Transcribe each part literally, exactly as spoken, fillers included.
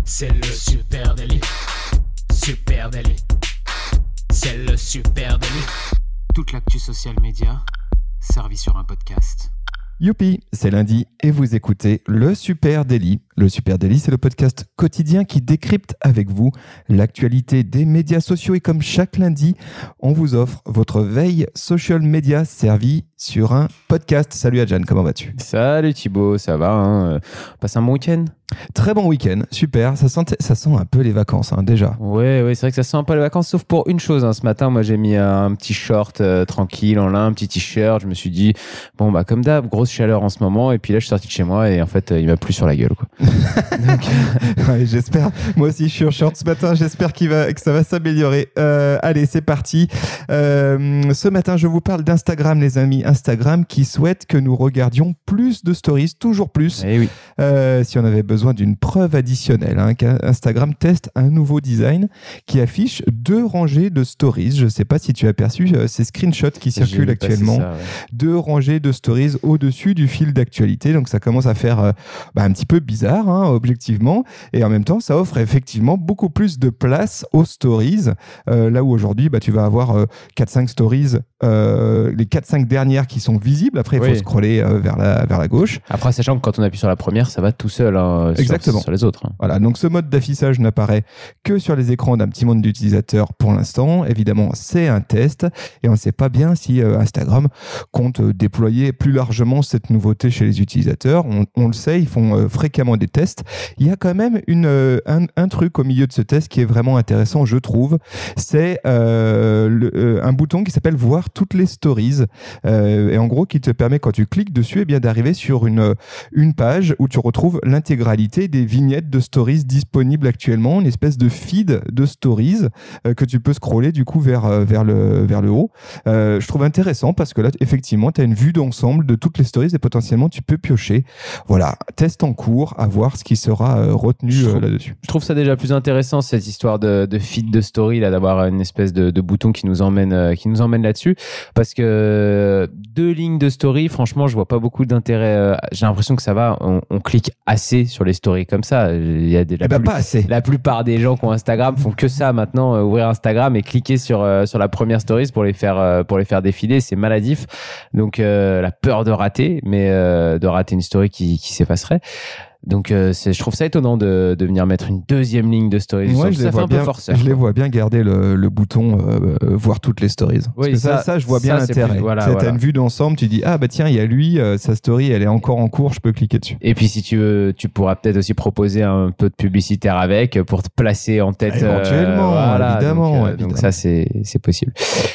C'est le super délit. Super délit. C'est le super délit. Toute l'actu social média servie sur un podcast. Youpi, c'est lundi et vous écoutez le Super Daily. Le Super Daily, c'est le podcast quotidien qui décrypte avec vous l'actualité des médias sociaux. Et comme chaque lundi, on vous offre votre veille social media servie sur un podcast. Salut Adjan, comment vas-tu ? Salut Thibaut, ça va hein Passe un bon week-end ? Très bon week-end, super. Ça sent, ça sent un peu les vacances, hein, déjà. Ouais, ouais, c'est vrai que ça sent un peu les vacances, sauf pour une chose. Hein. Ce matin, moi, j'ai mis un petit short euh, tranquille en lin, un petit t-shirt. Je me suis dit, bon, bah, comme d'hab, grosse chaleur en ce moment. Et puis là, je suis sorti de chez moi et en fait, euh, il m'a plu sur la gueule, quoi. Donc, ouais, j'espère. Moi aussi, je suis en short ce matin. J'espère qu'il va, que ça va s'améliorer. Euh, allez, c'est parti. Euh, ce matin, je vous parle d'Instagram, les amis. Instagram qui souhaite que nous regardions plus de stories, toujours plus. Eh oui. Euh, si on avait besoin d'une preuve additionnelle, hein, Instagram teste un nouveau design qui affiche deux rangées de stories. Je ne sais pas si tu as aperçu euh, ces screenshots qui circulent actuellement. Ça, ouais. Deux rangées de stories au-dessus du fil d'actualité. Donc ça commence à faire euh, bah, un petit peu bizarre, hein, objectivement. Et en même temps, ça offre effectivement beaucoup plus de place aux stories. Euh, là où aujourd'hui, bah, tu vas avoir euh, quatre cinq stories, euh, les quatre cinq dernières qui sont visibles. Après, il faut oui. scroller euh, vers, la, vers la gauche. Après, sachant que quand on appuie sur la première, ça va tout seul hein, Exactement. Sur, sur les autres. Hein. Voilà, donc ce mode d'affichage n'apparaît que sur les écrans d'un petit monde d'utilisateurs pour l'instant. Évidemment, c'est un test et on ne sait pas bien si euh, Instagram compte euh, déployer plus largement cette nouveauté chez les utilisateurs. On, on le sait, ils font euh, fréquemment des tests. Il y a quand même une, euh, un, un truc au milieu de ce test qui est vraiment intéressant, je trouve. C'est euh, le, euh, un bouton qui s'appelle « Voir toutes les stories euh, » et en gros qui te permet, quand tu cliques dessus, eh bien, d'arriver sur une, une page où tu retrouves l'intégralité des vignettes de stories disponibles actuellement, une espèce de feed de stories euh, que tu peux scroller du coup vers, euh, vers, le, vers le haut. Euh, je trouve intéressant parce que là, effectivement, tu as une vue d'ensemble de toutes les stories et potentiellement tu peux piocher. Voilà, test en cours, à voir ce qui sera euh, retenu je trouve, euh, là-dessus. Je trouve ça déjà plus intéressant cette histoire de, de feed de story, là, d'avoir une espèce de, de bouton qui nous emmène, euh, qui nous emmène là-dessus parce que deux lignes de story, franchement, je vois pas beaucoup d'intérêt. Euh, j'ai l'impression que ça va, on, on clique assez sur les stories comme ça. Il y a des, la, eh ben plus, pas assez. La plupart des gens qui ont Instagram font que ça maintenant, euh, ouvrir Instagram et cliquer sur euh, sur la première stories pour les faire euh, pour les faire défiler, c'est maladif. Donc euh, la peur de rater, mais euh, de rater une story qui qui s'effacerait. Donc euh, c'est, je trouve ça étonnant de, de venir mettre une deuxième ligne de stories. Ouais, je ça les fait vois un bien, peu forceur. Je les vois bien garder le, le bouton euh, voir toutes les stories. Oui, Parce que ça, ça, ça, je vois bien ça, l'intérêt. Plus, voilà, tu voilà. as une vue d'ensemble, tu dis ah bah tiens il y a lui, euh, sa story elle est encore en cours, je peux cliquer dessus. Et puis si tu veux, tu pourras peut-être aussi proposer un peu de publicitaire avec pour te placer en tête. Éventuellement, euh, voilà, évidemment, donc, euh, évidemment. Donc ça c'est c'est possible.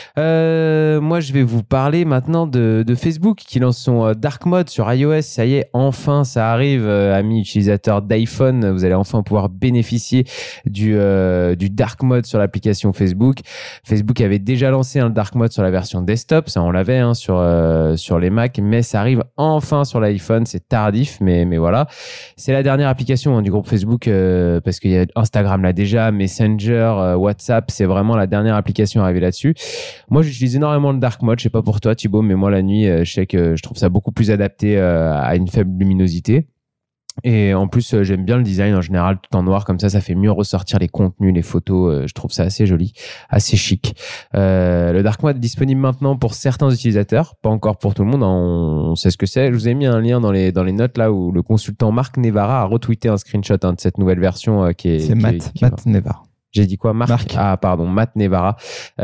Euh, moi je vais vous parler maintenant de, de Facebook qui lance son dark mode sur iOS. Ça y est, enfin ça arrive, euh, amis utilisateurs d'iPhone, vous allez enfin pouvoir bénéficier du euh, du dark mode sur l'application Facebook. Facebook avait déjà lancé un dark mode sur la version desktop, ça on l'avait hein, sur euh, sur les Mac, mais ça arrive enfin sur l'iPhone. C'est tardif, mais mais voilà, c'est la dernière application hein, du groupe Facebook euh, parce qu'il y a Instagram là déjà, Messenger, euh, WhatsApp, c'est vraiment la dernière application arrivée là-dessus. Moi, j'utilise énormément le dark mode. Je sais pas pour toi, Thibaut, mais moi la nuit, euh, je sais que je trouve ça beaucoup plus adapté euh, à une faible luminosité. Et en plus, euh, j'aime bien le design en général, tout en noir, comme ça, ça fait mieux ressortir les contenus, les photos. Euh, je trouve ça assez joli, assez chic. Euh, le dark mode est disponible maintenant pour certains utilisateurs, pas encore pour tout le monde. Hein, on, on sait ce que c'est. Je vous ai mis un lien dans les dans les notes là où le consultant Marc Nevara a retweeté un screenshot hein, de cette nouvelle version euh, qui est. C'est qui Matt, est, qui Matt Nevara. J'ai dit quoi, Marc, Marc. Ah, pardon, Matt Nevara.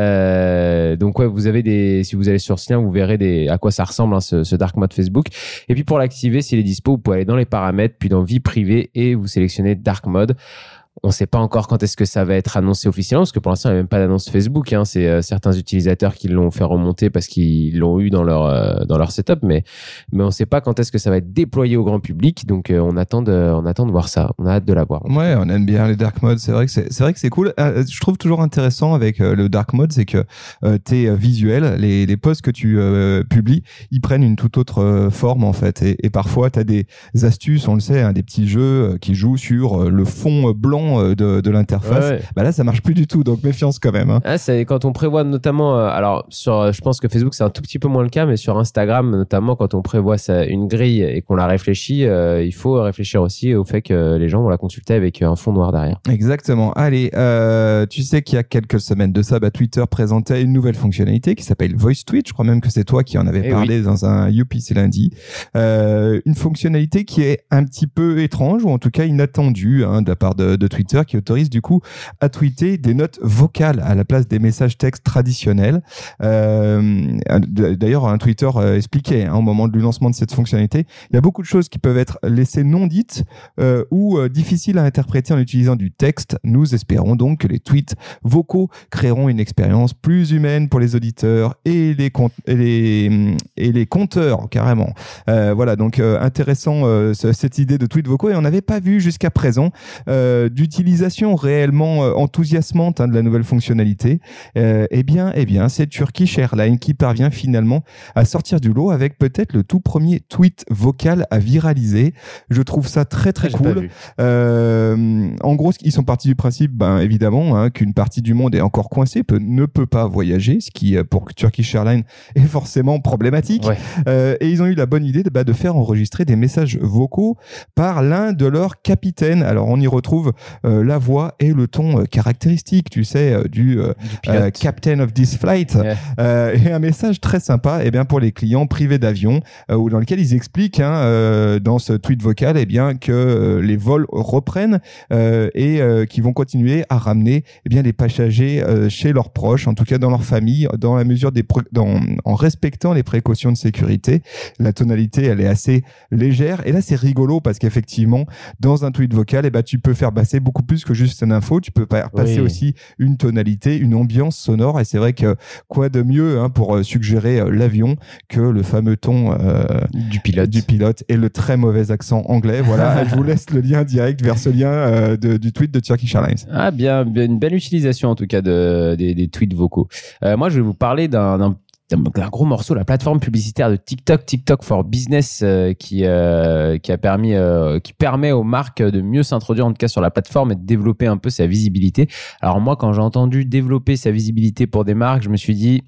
Euh, donc ouais, vous avez des, si vous allez sur ce lien, vous verrez des, à quoi ça ressemble hein, ce, ce dark mode Facebook. Et puis pour l'activer, s'il est dispo, vous pouvez aller dans les paramètres, puis dans vie privée et vous sélectionnez dark mode. On ne sait pas encore quand est-ce que ça va être annoncé officiellement, parce que pour l'instant, il n'y a même pas d'annonce Facebook. Hein. C'est euh, certains utilisateurs qui l'ont fait remonter parce qu'ils l'ont eu dans leur euh, dans leur setup, mais mais on ne sait pas quand est-ce que ça va être déployé au grand public. Donc euh, on attend de on attend de voir ça. On a hâte de la voir. Ouais, on aime bien les dark modes. C'est vrai que c'est c'est vrai que c'est cool. Euh, je trouve toujours intéressant avec euh, le dark mode, c'est que euh, tes visuels, les les posts que tu euh, publies, ils prennent une toute autre euh, forme en fait. Et, et parfois, tu as des astuces, on le sait, hein, des petits jeux euh, qui jouent sur euh, le fond blanc développement euh, de, de l'interface. Ouais, ouais. Bah là, ça marche plus du tout, donc méfiance quand même. Hein. Ah, c'est quand on prévoit notamment, euh, alors sur, je pense que Facebook c'est un tout petit peu moins le cas, mais sur Instagram notamment, quand on prévoit ça, une grille et qu'on la réfléchit, euh, il faut réfléchir aussi au fait que les gens vont la consulter avec un fond noir derrière. Exactement. Allez, euh, tu sais qu'il y a quelques semaines de ça, bah, Twitter présentait une nouvelle fonctionnalité qui s'appelle Voice Tweet. Je crois même que c'est toi qui en avais eh parlé oui. dans un Youpi c'est lundi. Euh, une fonctionnalité qui est un petit peu étrange ou en tout cas inattendue hein, de la part de, de Twitter, qui autorise du coup à tweeter des notes vocales à la place des messages textes traditionnels. Euh, d'ailleurs, un Twitter euh, expliquait hein, au moment du lancement de cette fonctionnalité, il y a beaucoup de choses qui peuvent être laissées non dites euh, ou euh, difficiles à interpréter en utilisant du texte. Nous espérons donc que les tweets vocaux créeront une expérience plus humaine pour les auditeurs et les, compte- et les, et les compteurs, carrément. Euh, voilà, donc euh, intéressant euh, cette idée de tweets vocaux, et on n'avait pas vu jusqu'à présent euh, d'utilisation réellement euh, enthousiasmante hein, de la nouvelle fonctionnalité. Euh, eh bien, eh bien, c'est Turkish Airlines qui parvient finalement à sortir du lot avec peut-être le tout premier tweet vocal à viraliser. Je trouve ça très très ah, cool. Euh, en gros, ils sont partis du principe, ben évidemment, hein, qu'une partie du monde est encore coincée, peut, ne peut pas voyager, ce qui pour Turkish Airlines est forcément problématique. Ouais. Euh, et ils ont eu la bonne idée de, bah, de faire enregistrer des messages vocaux par l'un de leurs capitaines. Alors on y retrouve euh, la voix et le ton euh, caractéristique, tu sais, euh, du, euh, du euh, Captain of this flight. Yeah. Euh, et un message très sympa, eh bien pour les clients privés d'avion, euh, dans lequel ils expliquent hein, euh, dans ce tweet vocal, eh bien que euh, les vols reprennent euh, et euh, qu'ils vont continuer à ramener eh bien les passagers euh, chez leurs proches, en tout cas dans leur famille, dans la mesure des pré- dans, en respectant les précautions de sécurité. La tonalité, elle est assez légère. Et là, c'est rigolo parce qu'effectivement, dans un tweet vocal, eh ben, tu peux faire passer beaucoup plus que juste une info. Tu peux passer oui. aussi une tonalité, une ambiance sonore. Et c'est vrai que quoi de mieux hein, pour suggérer euh, l'avion que le fameux ton euh, du pilote, du pilote et le très mauvais accent anglais. Voilà, je vous laisse le lien direct vers ce lien euh, de, du tweet de Turkish Airlines. Ah bien, bien, une belle utilisation en tout cas de, des, des tweets vocaux. Euh, moi, je vais vous parler d'un, d'un un gros morceau, la plateforme publicitaire de TikTok, TikTok for Business, euh, qui euh, qui a permis, euh, qui permet aux marques de mieux s'introduire en tout cas sur la plateforme et de développer un peu sa visibilité. Alors moi, quand j'ai entendu développer sa visibilité pour des marques, je me suis dit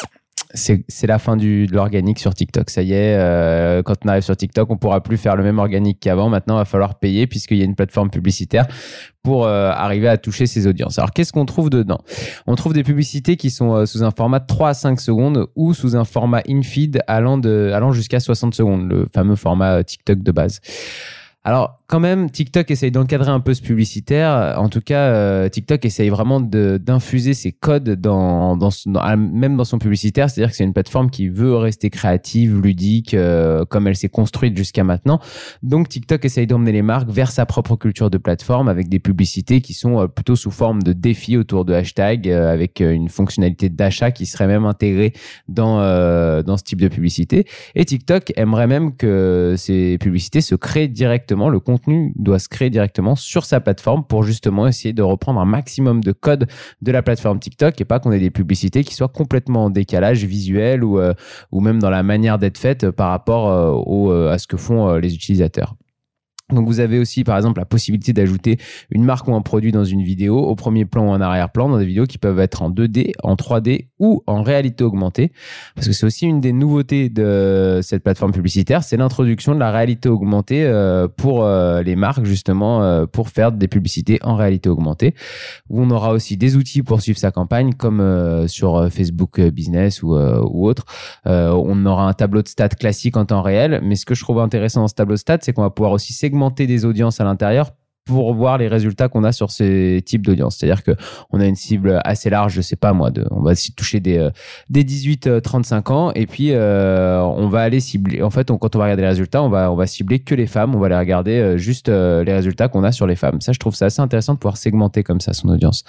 c'est c'est la fin du de l'organique sur TikTok. Ça y est, euh, quand on arrive sur TikTok, on pourra plus faire le même organique qu'avant. Maintenant, il va falloir payer puisqu'il y a une plateforme publicitaire pour euh, arriver à toucher ces audiences. Alors, qu'est-ce qu'on trouve dedans ? On trouve des publicités qui sont euh, sous un format de trois à cinq secondes ou sous un format in-feed allant de allant jusqu'à soixante secondes, le fameux format TikTok de base. Alors, quand même, TikTok essaye d'encadrer un peu ce publicitaire. En tout cas, euh, TikTok essaye vraiment de, d'infuser ses codes dans, dans, dans, même dans son publicitaire. C'est-à-dire que c'est une plateforme qui veut rester créative, ludique, euh, comme elle s'est construite jusqu'à maintenant. Donc, TikTok essaye d'emmener les marques vers sa propre culture de plateforme avec des publicités qui sont euh, plutôt sous forme de défis autour de hashtags, euh, avec euh, une fonctionnalité d'achat qui serait même intégrée dans, euh, dans ce type de publicité. Et TikTok aimerait même que ces publicités se créent directement. Le contenu doit se créer directement sur sa plateforme pour justement essayer de reprendre un maximum de code de la plateforme TikTok et pas qu'on ait des publicités qui soient complètement en décalage visuel ou, euh, ou même dans la manière d'être faites par rapport euh, au, euh, à ce que font euh, les utilisateurs. Donc vous avez aussi par exemple la possibilité d'ajouter une marque ou un produit dans une vidéo au premier plan ou en arrière-plan, dans des vidéos qui peuvent être en deux D, en trois D ou en réalité augmentée, parce que c'est aussi une des nouveautés de cette plateforme publicitaire, c'est l'introduction de la réalité augmentée euh, pour euh, les marques justement euh, pour faire des publicités en réalité augmentée, où on aura aussi des outils pour suivre sa campagne comme euh, sur Facebook Business ou, euh, ou autre. Euh, on aura un tableau de stats classique en temps réel, mais ce que je trouve intéressant dans ce tableau de stats, c'est qu'on va pouvoir aussi segmenter des audiences à l'intérieur pour voir les résultats qu'on a sur ces types d'audience. C'est-à-dire que on a une cible assez large, je sais pas moi, de, on va essayer de toucher des euh, des dix-huit trente-cinq ans et puis euh, on va aller cibler. En fait, on, quand on va regarder les résultats, on va on va cibler que les femmes. On va aller regarder euh, juste euh, les résultats qu'on a sur les femmes. Ça, je trouve ça assez intéressant de pouvoir segmenter comme ça son audience.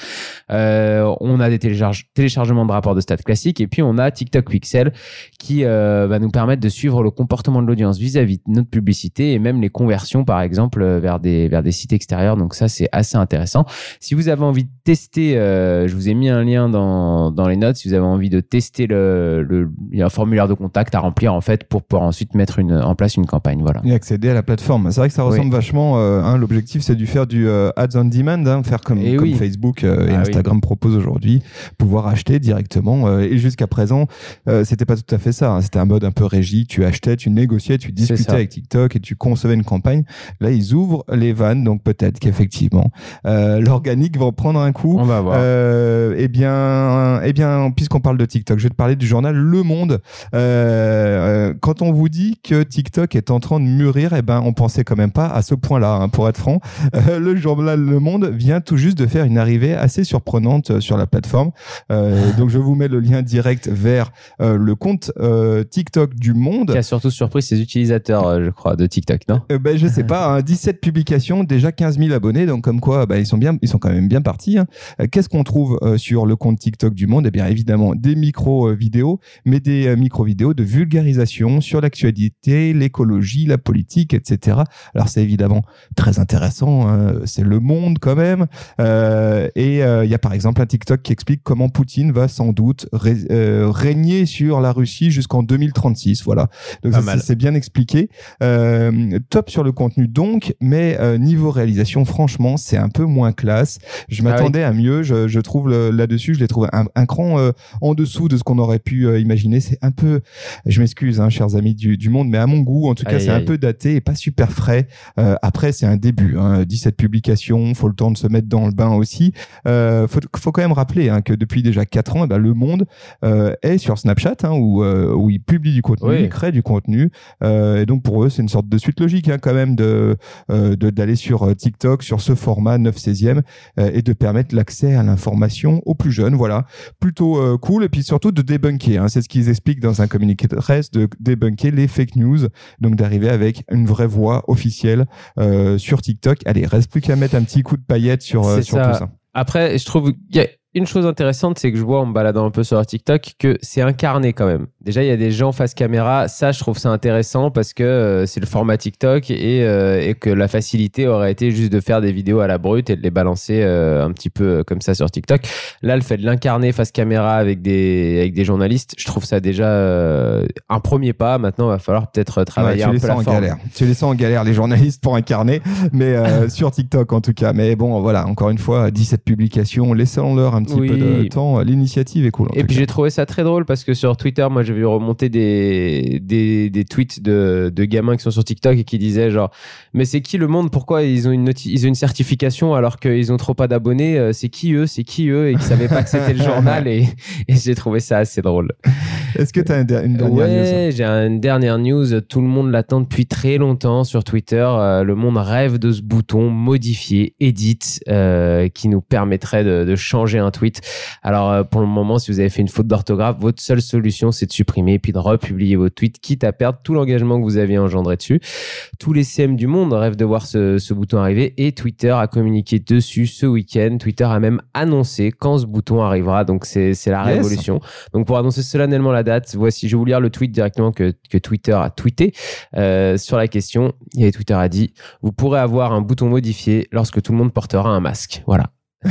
Euh, on a des télécharge, téléchargements de rapports de stats classiques et puis on a TikTok Pixel qui euh, va nous permettre de suivre le comportement de l'audience vis-à-vis de notre publicité et même les conversions, par exemple, vers des vers des sites l'extérieur. Donc ça, c'est assez intéressant. Si vous avez envie de tester, euh, je vous ai mis un lien dans, dans les notes. Si vous avez envie de tester le, le, il y a un formulaire de contact à remplir en fait pour pouvoir ensuite mettre une, en place une campagne. Voilà. Et accéder à la plateforme. C'est vrai que ça ressemble oui. vachement. Euh, hein, l'objectif, c'est de faire du euh, ads on demand, hein, faire comme, comme oui. Facebook euh, et ah, Instagram oui. proposent aujourd'hui, pouvoir acheter directement. Euh, et jusqu'à présent, euh, c'était pas tout à fait ça. Hein. C'était un mode un peu régie. Tu achetais, tu négociais, tu discutais avec TikTok et tu concevais une campagne. Là, ils ouvrent les vannes, donc peut-être qu'effectivement, euh, l'organique va en prendre un coup. On va voir. Euh, eh bien, eh bien, puisqu'on parle de TikTok, je vais te parler du journal Le Monde. Euh, quand on vous dit que TikTok est en train de mûrir, eh ben, on pensait quand même pas à ce point-là, hein, pour être franc. Euh, le journal Le Monde vient tout juste de faire une arrivée assez surprenante sur la plateforme. Euh, donc, je vous mets le lien direct vers euh, le compte euh, TikTok du Monde. Qui a surtout surpris ses utilisateurs, euh, je crois, de TikTok, non euh, ben, je sais pas, hein, dix-sept publications, déjà quinze mille abonnés, donc comme quoi, ben, ils sont bien, ils sont quand même bien partis. Hein. Euh, qu'est-ce qu'on trouve euh, sur le compte TikTok du Monde ? Eh bien, évidemment, des micro-vidéos, mais des euh, micro-vidéos de vulgarisation sur l'actualité, l'écologie, la politique, et cetera. Alors, c'est évidemment très intéressant, hein, c'est Le Monde quand même. Euh, et il euh, y a par exemple un TikTok qui explique comment Poutine va sans doute ré- euh, régner sur la Russie jusqu'en deux mille trente-six. Voilà. Donc, ça, c'est, c'est bien expliqué. Euh, top sur le contenu donc, mais euh, niveau réalisation, franchement, c'est un peu moins classe. Je m'attendais ah oui. à mieux. Je, je trouve le, là-dessus, je l'ai trouvé un, un cran euh, en dessous de ce qu'on aurait pu euh, imaginer. C'est un peu, je m'excuse, hein, chers amis du, du Monde, mais à mon goût, en tout cas, aïe, c'est aïe. un peu daté et pas super frais. Euh, après, c'est un début. Hein, dix-sept publications, faut le temps de se mettre dans le bain aussi. Euh, faut, faut quand même rappeler hein, que depuis déjà quatre ans, eh ben, Le Monde euh, est sur Snapchat, hein, où, euh, où il publie du contenu, oui. il crée du contenu. Euh, et donc pour eux, c'est une sorte de suite logique hein, quand même de, euh, de d'aller sur TikTok, sur ce format neuf seizième euh, et de permettre l'accès à l'information aux plus jeunes. Voilà, plutôt euh, cool. Et puis surtout de débunker. Hein, c'est ce qu'ils expliquent dans un communiqué de presse, de débunker les fake news. Donc d'arriver avec une vraie voix officielle euh, sur TikTok. Allez, reste plus qu'à mettre un petit coup de paillette sur, euh, sur ça. tout ça. Après, je trouve qu'il y a une chose intéressante, c'est que je vois en me baladant un peu sur TikTok que c'est incarné quand même. Déjà, il y a des gens face caméra. Ça, je trouve ça intéressant parce que euh, c'est le format TikTok et, euh, et que la facilité aurait été juste de faire des vidéos à la brute et de les balancer euh, un petit peu comme ça sur TikTok. Là, le fait de l'incarner face caméra avec des, avec des journalistes, je trouve ça déjà euh, un premier pas. Maintenant, il va falloir peut-être travailler ouais, un peu la forme. Galère. Tu les sens en galère, les journalistes, pour incarner, mais euh, sur TikTok en tout cas. Mais bon, voilà, encore une fois, dix-sept publications, laissons-leur un un petit oui. peu de temps. L'initiative est cool. Et puis cas. j'ai trouvé ça très drôle parce que sur Twitter, moi j'ai vu remonter des, des, des tweets de, de gamins qui sont sur TikTok et qui disaient genre mais c'est qui Le Monde, pourquoi ils ont une, noti- ils ont une certification alors qu'ils ont trop pas d'abonnés, c'est qui eux, c'est qui eux, et qui savaient pas que c'était le journal, et, et j'ai trouvé ça assez drôle. Est-ce que tu as une, une dernière ouais, news? Ouais, j'ai une dernière news. Tout le monde l'attend depuis très longtemps sur Twitter. Euh, le monde rêve de ce bouton modifier, edit, euh, qui nous permettrait de, de changer un tweet. Alors, euh, pour le moment, si vous avez fait une faute d'orthographe, votre seule solution, c'est de supprimer et puis de republier votre tweet, quitte à perdre tout l'engagement que vous aviez engendré dessus. Tous les C M du monde rêvent de voir ce, ce bouton arriver, et Twitter a communiqué dessus ce week-end. Twitter a même annoncé quand ce bouton arrivera. Donc, c'est, c'est la yes. révolution. Donc, pour annoncer solennellement la date, voici, je vais vous lire le tweet directement que, que Twitter a tweeté euh, sur la question. Et Twitter a dit « Vous pourrez avoir un bouton modifié lorsque tout le monde portera un masque. » Voilà.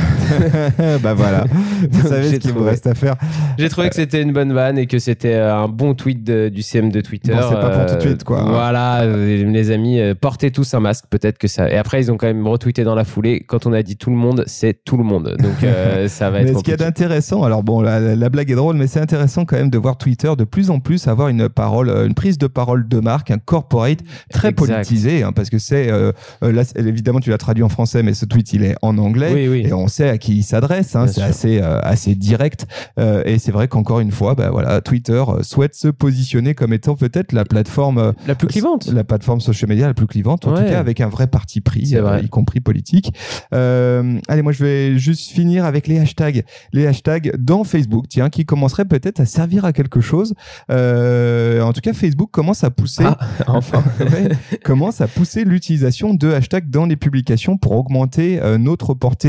Bah voilà, vous savez ce qu'il vous reste à faire. J'ai trouvé que c'était une bonne vanne et que c'était un bon tweet de, du C M de Twitter. Bon, c'est pas pour tout de suite, quoi. Voilà, euh, les amis, euh, portez tous un masque, peut-être que ça. Et après, ils ont quand même retweeté dans la foulée. Quand on a dit tout le monde, c'est tout le monde. Donc euh, ça va être. Mais ce qu'il y a d'intéressant, alors bon, la, la blague est drôle, mais c'est intéressant quand même de voir Twitter de plus en plus avoir une parole, une prise de parole de marque, un corporate très exact. politisé, hein, parce que c'est euh, là, évidemment, tu l'as traduit en français, mais ce tweet il est en anglais, oui, oui. et on sait à qui il s'adresse, hein, c'est sûr. assez euh, assez direct, euh, et c'est vrai qu'encore une fois, bah voilà, Twitter souhaite se positionner comme étant peut-être la plateforme euh, la plus clivante, la plateforme social media la plus clivante, en ouais. tout cas avec un vrai parti pris, euh, y compris politique. Euh, allez, moi je vais juste finir avec les hashtags, les hashtags dans Facebook, tiens, qui commenceraient peut-être à servir à quelque chose. Euh, en tout cas, Facebook commence à pousser, ah, enfin, ouais, commence à pousser l'utilisation de hashtags dans les publications pour augmenter euh, notre portée organique.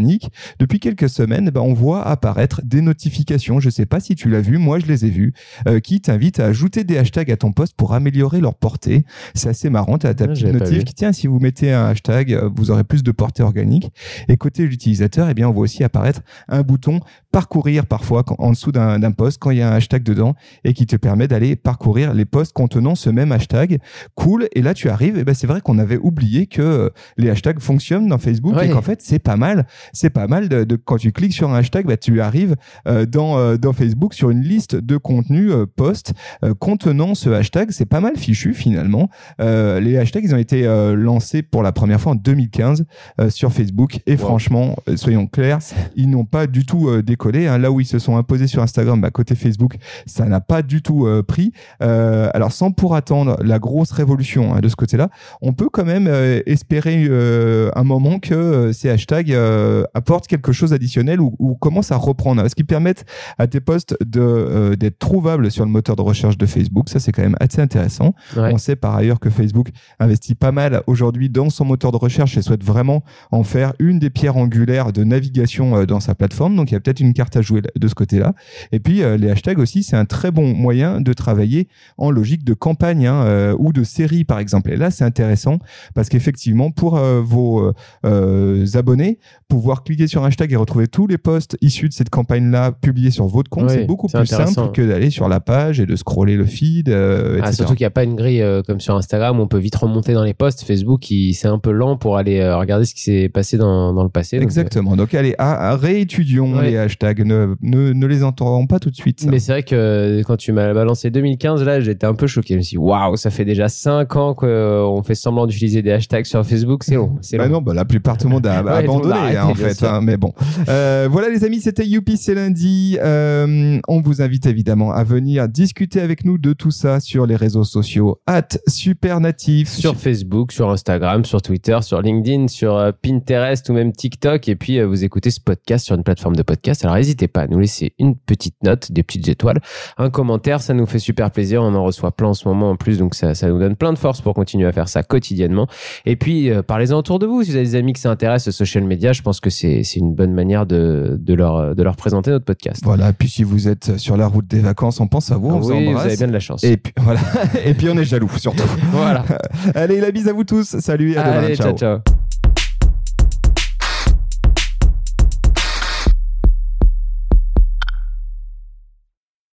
organique, depuis quelques semaines, ben, on voit apparaître des notifications. Je sais pas si tu l'as vu, moi je les ai vues, euh, qui t'invitent à ajouter des hashtags à ton post pour améliorer leur portée. C'est assez marrant. Tu as ta Ah, petite notif qui, tiens, si vous mettez un hashtag, vous aurez plus de portée organique. Et côté l'utilisateur, eh bien, on voit aussi apparaître un bouton parcourir parfois quand, en dessous d'un, d'un post quand il y a un hashtag dedans et qui te permet d'aller parcourir les posts contenant ce même hashtag. Cool. Et là, tu arrives. Et ben, c'est vrai qu'on avait oublié que les hashtags fonctionnent dans Facebook ouais. et qu'en fait, c'est pas mal. C'est pas mal de, de quand tu cliques sur un hashtag, bah, tu arrives euh, dans, euh, dans Facebook sur une liste de contenus euh, posts euh, contenant ce hashtag. C'est pas mal fichu finalement. Euh, les hashtags, ils ont été euh, lancés pour la première fois en deux mille quinze euh, sur Facebook et wow. franchement, euh, soyons clairs, ils n'ont pas du tout euh, décollé. Hein. Là où ils se sont imposés sur Instagram, bah, côté Facebook, ça n'a pas du tout euh, pris. Euh, alors sans pour attendre la grosse révolution hein, de ce côté-là, on peut quand même euh, espérer euh, un moment que euh, ces hashtags euh, apportent quelque chose d'additionnel ou, ou commencent à reprendre. Est-ce qu'ils permettent à tes posts de, euh, d'être trouvables sur le moteur de recherche de Facebook? Ça, c'est quand même assez intéressant. Ouais. On sait par ailleurs que Facebook investit pas mal aujourd'hui dans son moteur de recherche et souhaite vraiment en faire une des pierres angulaires de navigation euh, dans sa plateforme. Donc, il y a peut-être une carte à jouer de ce côté-là. Et puis, euh, les hashtags aussi, c'est un très bon moyen de travailler en logique de campagne hein, euh, ou de série, par exemple. Et là, c'est intéressant parce qu'effectivement, pour euh, vos euh, abonnés, pouvoir cliquer sur un hashtag et retrouver tous les posts issus de cette campagne-là publiés sur votre compte, oui, c'est beaucoup c'est plus simple que d'aller sur la page et de scroller le feed, euh, et cetera. Ah, surtout qu'il n'y a pas une grille euh, comme sur Instagram où on peut vite remonter dans les posts. Facebook, il, c'est un peu lent pour aller euh, regarder ce qui s'est passé dans, dans le passé. Donc, exactement. Donc, allez, à, à réétudions ouais. les hashtags. Ne, ne, ne les entendons pas tout de suite. Ça. Mais c'est vrai que quand tu m'as balancé deux mille quinze, là, j'étais un peu choqué. Je me suis dit, waouh, ça fait déjà cinq ans qu'on fait semblant d'utiliser des hashtags sur Facebook. C'est long. C'est long. Bah non, bah, la plupart tout le monde a ouais, abandonné, arrêté, hein, en fait. Hein, mais bon. Euh, voilà, les amis, c'était Youpi, c'est lundi. Euh, on vous invite évidemment à venir discuter avec nous de tout ça sur les réseaux sociaux. at Supernatif. Sur Facebook, sur Instagram, sur Twitter, sur LinkedIn, sur euh, Pinterest ou même TikTok. Et puis, euh, vous écoutez ce podcast sur une plateforme de podcast. Alors, n'hésitez pas à nous laisser une petite note, des petites étoiles, un commentaire. Ça nous fait super plaisir. On en reçoit plein en ce moment en plus. Donc, ça, ça nous donne plein de force pour continuer à faire ça quotidiennement. Et puis, euh, parlez-en autour de vous. Si vous avez des amis qui s'intéressent aux social media, je pense que c'est, c'est une bonne manière de, de, leur, de leur présenter notre podcast. Voilà. Puis, si vous êtes sur la route des vacances, on pense à vous. On oui, vous embrasse. Vous avez bien de la chance. Et puis, voilà. Et puis, on est jaloux, surtout. Voilà. Allez, la bise à vous tous. Salut et à demain. Allez, ciao, ciao. ciao.